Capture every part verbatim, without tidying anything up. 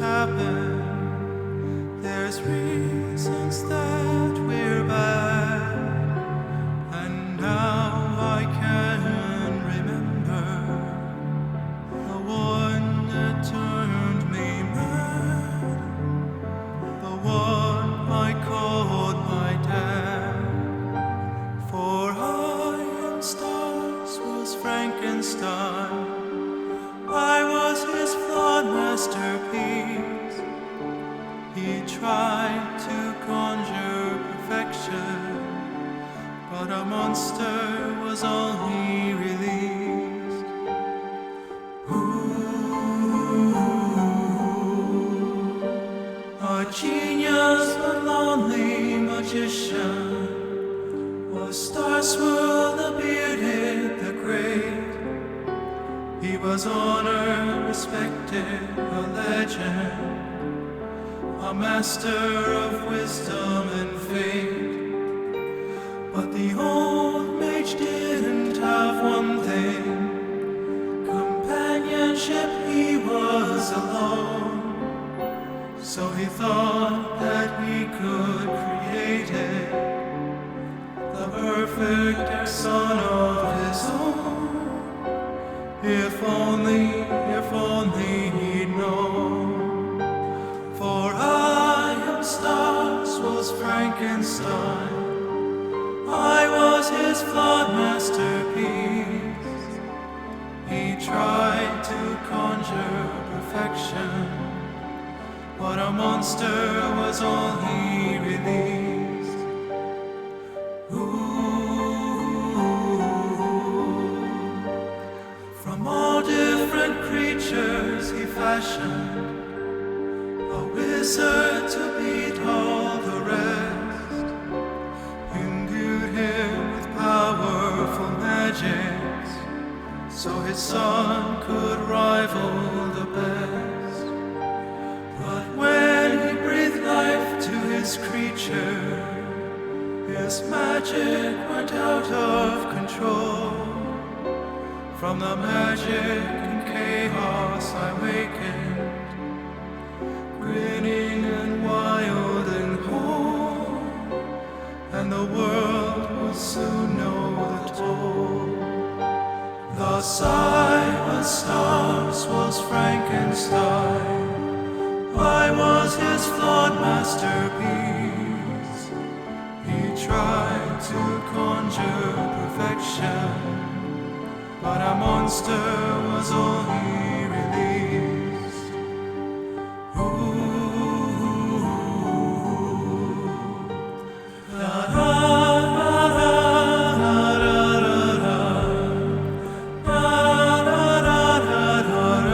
happen. There's reasons that we're bad, and now I can remember the one that turned me mad, the one I called my dad. For I and stars was Frankenstein, I was his flawed masterpiece. He tried to conjure perfection, but a monster was all he released. Ooh, a genius but lonely magician was Starswirl the bearded, the great. He was honored, respected, a legend, a master of wisdom and fate. But the old mage didn't have one thing: companionship. He was alone, so he thought that we could create it, the perfect son of his own. If only, if only he'd known. For I am stars was Frankenstein, I was his flawed masterpiece. He tried to conjure perfection, but a monster was all he released. Ooh. From all different creatures he fashioned a wizard to beat all the rest, imbued him with powerful magics, so his son could rival the best. But when he breathed life to his creature, his magic went out of control. From the magic and chaos I wakened, grinning and wild and whole, and the world will soon know the toll. Thus I was stars, was Frankenstein, I was his flawed masterpiece. He tried to conjure perfection, but a monster was all he released. Ooh, la la la la la la la la la la la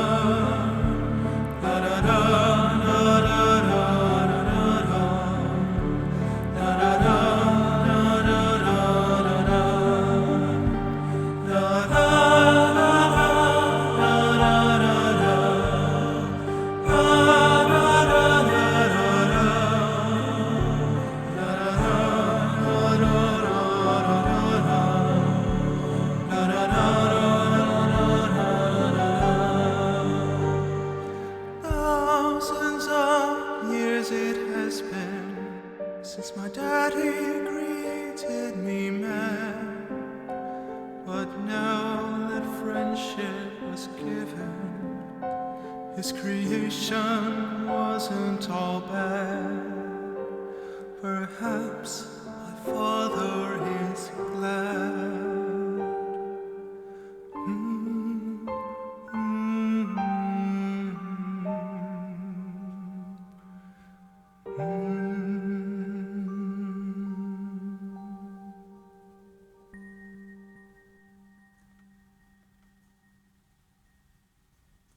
since my daddy greeted me man. But now that friendship was given, his creation wasn't all bad. Perhaps my father is glad.